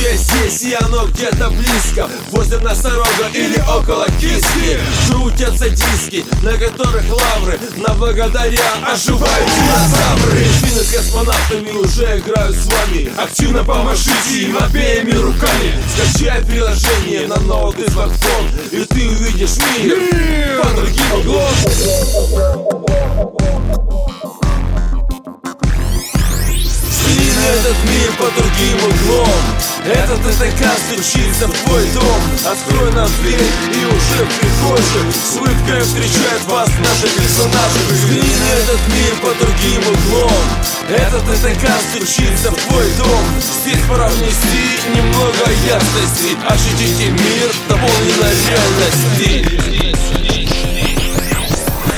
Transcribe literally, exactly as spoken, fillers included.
уже здесь, и оно где-то близко, возле носорога или около киски. Крутятся диски, на которых лавры, на благодаря оживают динозавры. Дельфины с космонавтами уже играют с вами. Активно помашите им обеими руками. Скачай приложение на ноут и смартфон, и ты увидишь мир под другим углом. Взгляни на этот мир под другим углом. Этот ТТК стучится в твой дом. Открой нам дверь, и уже в прихожей с улыбкой встречают вас наши персонажи. Взгляни на этот мир под другим углом. Этот ТТК стучится в твой дом. Здесь пора внести немного ясности. Ощутите мир, дополненной реальности.